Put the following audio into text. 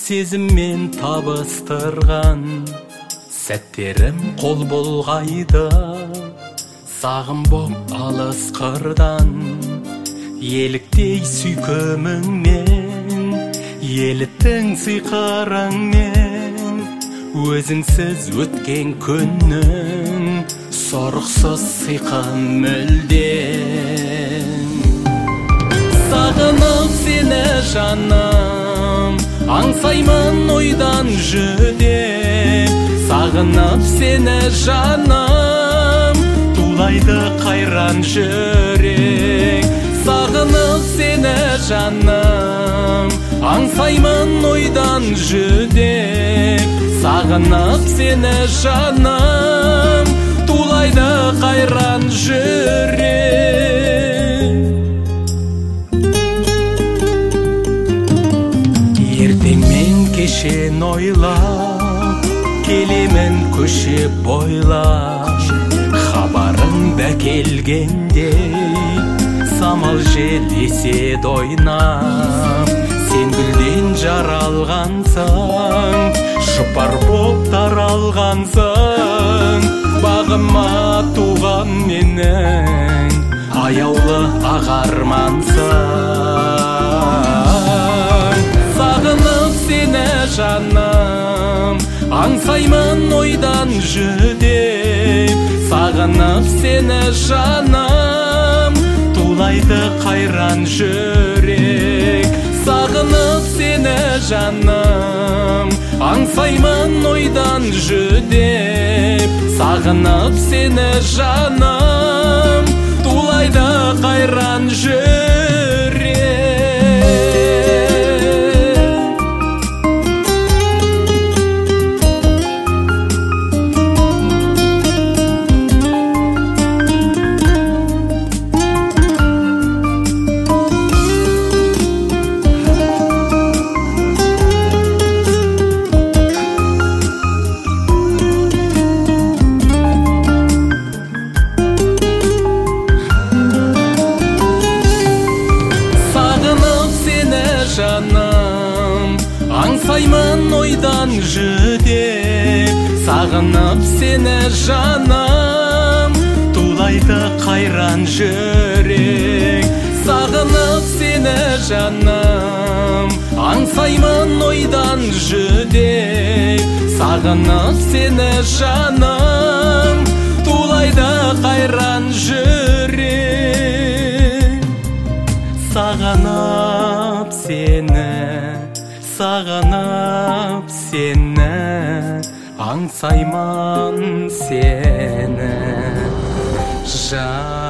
сезіммен табыстырған сәттерім қол бұлғайды. Сағым боп алыс қырдан еліктей сүйкіміңмен, еліттің сиқырыңмен, өзіңсіз өткен күннің сорықсыз сиқын мүлдем. Сағынып сені жаным, аңсаймын ойдан жүдеп. Сағынып сені жаным, тулайды қайран жүрек. Сағынып сені жаным, аңсаймын ойдан жүдеп. Сағынып сені жаным, тулайды қайран жүрек. Ертең мен кешен ойлап, келемін көше бойлап. Хабарың да келгендей, самал жел еседі ойнап. Сен гүлден жаралғансың, жұпар боп таралғансың. Бағыма туған менің аяулы ағармансың. Сағынып сені жаным, аңсаймын ойдан жүдеп. Сағынып сені жаным, тулайды қайран жүрек. Сағынып сені жаным, аңсаймын ойдан жүдеп. Сағынып сені жаным, тулайды қайран жүрек. Жаным, аңсаймын ойдан жүдеп. Сағынып сені жаным, тулайды қайран жүрек. Сағынып сені жаным, аңсаймын ойдан жүдеп. Сағынып сені жаным, тулайды қайран жүрек. Сағынып сені, аңсаймын сені жан.